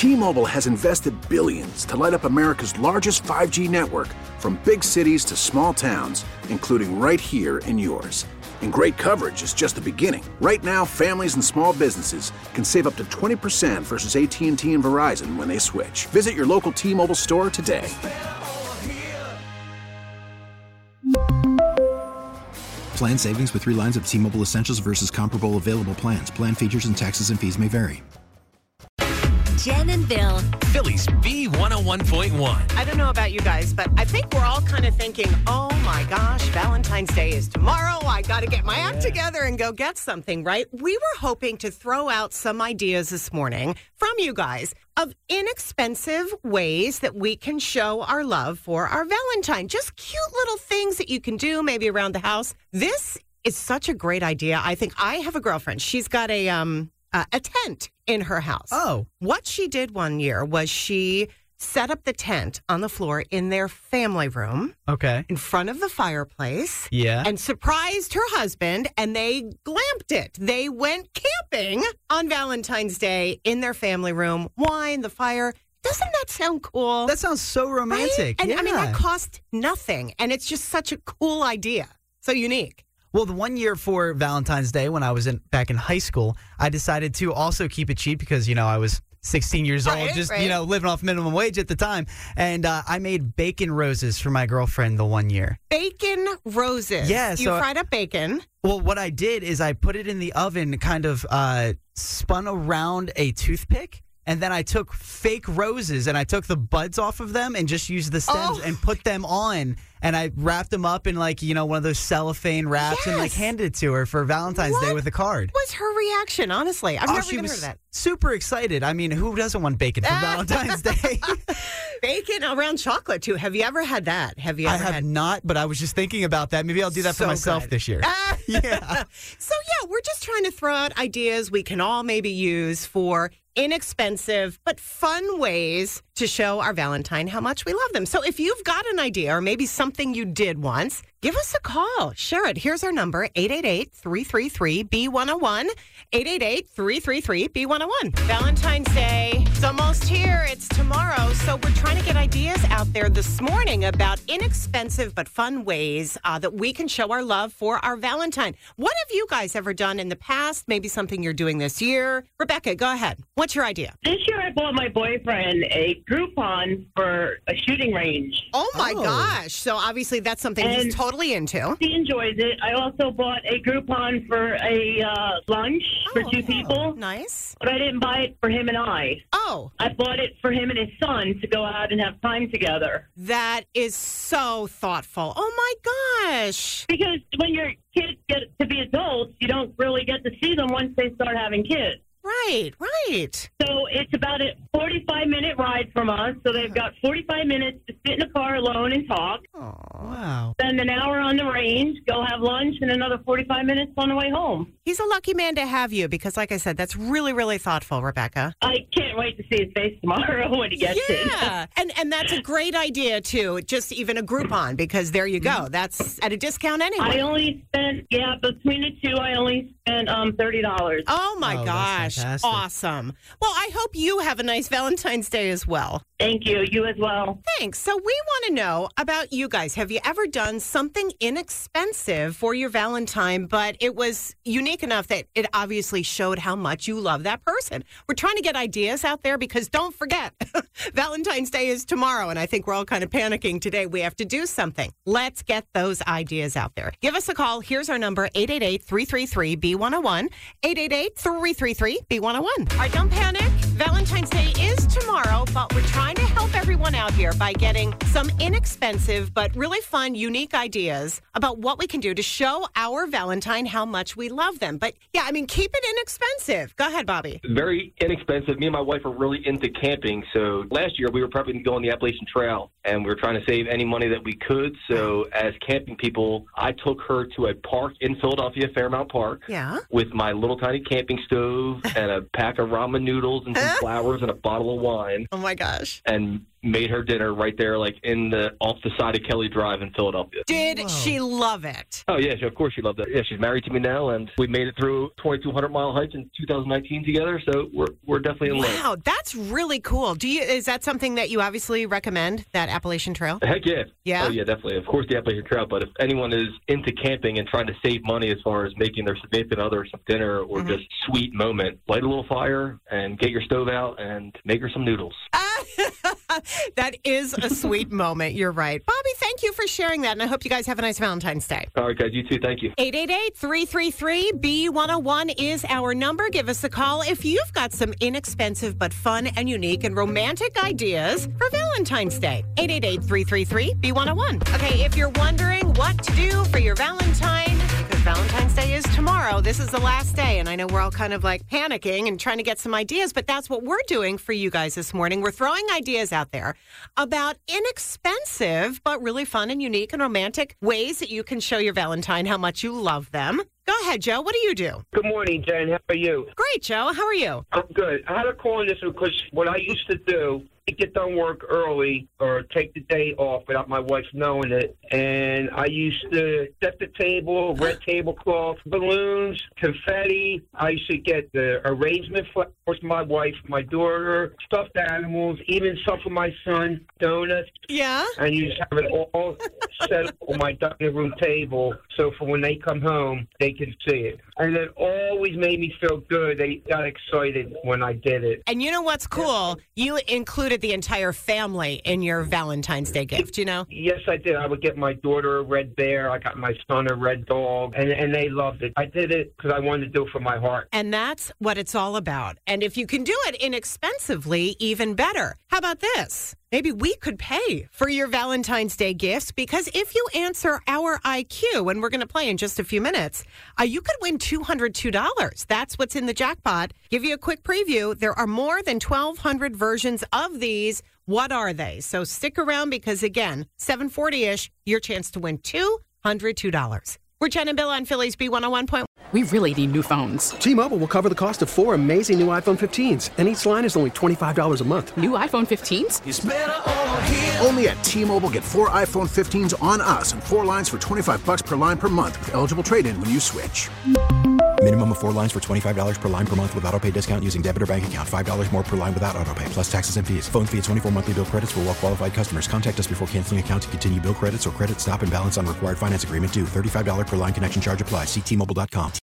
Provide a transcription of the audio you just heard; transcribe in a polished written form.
T-Mobile has invested billions to light up America's largest 5G network, from big cities to small towns, including right here in yours. And great coverage is just the beginning. Right now, families and small businesses can save up to 20% versus AT&T and Verizon when they switch. Visit your local T-Mobile store today. Plan savings with 3 lines of T-Mobile Essentials versus comparable available plans. Plan features and taxes and fees may vary. Jen and Bill. Philly's B101.1. I don't know about you guys, but I think we're all kind of thinking, oh my gosh, Valentine's Day is tomorrow. I got to get my act together and go get something, right? We were hoping to throw out some ideas this morning from you guys of inexpensive ways that we can show our love for our Valentine. Just cute little things that you can do maybe around the house. This is such a great idea. I think I have a girlfriend. She's got a tent in her house. Oh. What she did one year was she set up the tent on the floor in their family room. Okay. In front of the fireplace. Yeah. And surprised her husband, and they glamped it. They went camping on Valentine's Day in their family room. Wine, the fire. Doesn't that sound cool? That sounds so romantic. Right? And yeah. I mean, that cost nothing. And it's just such a cool idea. So unique. Well, the one year for Valentine's Day when I was back in high school, I decided to also keep it cheap because, I was 16 years old, living off minimum wage at the time. And I made bacon roses for my girlfriend the one year. Bacon roses? Yeah. You fried up bacon. Well, what I did is I put it in the oven, kind of spun around a toothpick. And then I took fake roses and I took the buds off of them and just used the stems and put them on. And I wrapped them up in one of those cellophane wraps and handed it to her for Valentine's Day with a card. What was her reaction, honestly? I've never even heard of that. Super excited. I mean, who doesn't want bacon for Valentine's Day? Bacon around chocolate, too. Have you ever had that? I have not, but I was just thinking about that. Maybe I'll do that for myself this year. Yeah. So, we're just trying to throw out ideas we can all maybe use for inexpensive but fun ways to show our Valentine how much we love them. So if you've got an idea or maybe something you did once, give us a call. Share it. Here's our number, 888-333-B101, 888-333-B101. Valentine's Day is almost here. It's tomorrow. So we're trying to get ideas out there this morning about inexpensive but fun ways that we can show our love for our Valentine. What have you guys ever done in the past? Maybe something you're doing this year. Rebecca, go ahead. What's your idea? This year I bought my boyfriend a Groupon for a shooting range. Oh, my gosh. So obviously that's something he's totally into. He enjoys it. I also bought a Groupon for a lunch for 2 people. Nice. But I didn't buy it for him and I. Oh. I bought it for him and his son to go out and have time together. That is so thoughtful. Oh, my gosh. Because when your kids get to be adults, you don't really get to see them once they start having kids. Right. So it's about a 45-minute ride from us. So they've got 45 minutes to sit in the car alone and talk. Oh, wow. Spend an hour on the range, go have lunch, and another 45 minutes on the way home. He's a lucky man to have you because, like I said, that's really, really thoughtful, Rebecca. I can't wait to see his face tomorrow when he gets it. Yeah, and that's a great idea, too, just even a Groupon, because there you go. That's at a discount anyway. I only spent, between the two, I only spent $30. Oh, my gosh. Awesome. Well, I hope you have a nice Valentine's Day as well. Thank you. You as well. Thanks. So we want to know about you guys. Have you ever done something inexpensive for your Valentine, but it was unique enough that it obviously showed how much you love that person? We're trying to get ideas out there because don't forget, Valentine's Day is tomorrow, and I think we're all kind of panicking today. We have to do something. Let's get those ideas out there. Give us a call. Here's our number, 888-333-B101, 888-333-B101. All right, don't panic. Valentine's Day is tomorrow, but we're trying to help everyone out here by getting some inexpensive but really fun, unique ideas about what we can do to show our Valentine how much we love them. But yeah, I mean, keep it inexpensive. Go ahead, Bobby. Very inexpensive. Me and my wife are really into camping. So last year we were probably going to go on the Appalachian Trail, and we were trying to save any money that we could. So as camping people, I took her to a park in Philadelphia, Fairmount Park, with my little tiny camping stove and a pack of ramen noodles and some flowers and a bottle of wine. Oh, my gosh. And made her dinner right there, like off the side of Kelly Drive in Philadelphia. Did she love it? Oh, yeah, of course she loved it. Yeah, she's married to me now, and we made it through 2,200-mile hikes in 2019 together, so we're definitely in love. Wow, that's really cool. Is that something that you obviously recommend, that Appalachian Trail? Heck yeah. Yeah? Oh, yeah, definitely. Of course, the Appalachian Trail, but if anyone is into camping and trying to save money as far as making their significant other some dinner or just sweet moment, light a little fire and get your stove out and make her some noodles. That is a sweet moment. You're right. Bobby, thank you for sharing that, and I hope you guys have a nice Valentine's Day. All right, guys, you too. Thank you. 888-333-B101 is our number. Give us a call if you've got some inexpensive but fun and unique and romantic ideas for Valentine's Day. 888-333-B101. Okay, if you're wondering what to do for your Valentine, because Valentine's Day is tomorrow, this is the last day, and I know we're all kind of like panicking and trying to get some ideas, but that's what we're doing for you guys this morning. We're throwing ideas out there about inexpensive but really fun and unique and romantic ways that you can show your Valentine how much you love them. Go ahead, Joe. What do you do? Good morning, Jen. How are you? Great, Joe. How are you? I'm good. I had a call on this because what I used to do, to get done work early or take the day off without my wife knowing it. And I used to set the table, red tablecloth, balloons, confetti. I used to get the arrangement flowers for my wife, my daughter, stuffed animals, even some for my son, donuts. Yeah? And you just have it all set up on my dining room table so for when they come home, they can see it. And it always made me feel good. They got excited when I did it. And you know what's cool? You included the entire family in your Valentine's Day gift, you know? Yes, I did. I would get my daughter a red bear. I got my son a red dog. And they loved it. I did it because I wanted to do it for my heart. And that's what it's all about. And if you can do it inexpensively, even better. How about this? Maybe we could pay for your Valentine's Day gifts, because if you answer our IQ, and we're going to play in just a few minutes, you could win $202. That's what's in the jackpot. Give you a quick preview. There are more than 1,200 versions of these. What are they? So stick around because, again, 740-ish, your chance to win $202. We're Jen and Bill on Philly's B101.1. We really need new phones. T-Mobile will cover the cost of 4 amazing new iPhone 15s, and each line is only $25 a month. New iPhone 15s? It's better over here. Only at T-Mobile, get 4 iPhone 15s on us and 4 lines for $25 per line per month with eligible trade-in when you switch. Minimum of 4 lines for $25 per line per month with autopay discount using debit or bank account. $5 more per line without autopay, plus taxes and fees. Phone fee at 24 monthly bill credits for well-qualified customers. Contact us before canceling account to continue bill credits or credit stop and balance on required finance agreement due. $35 per line connection charge applies. See T-Mobile.com.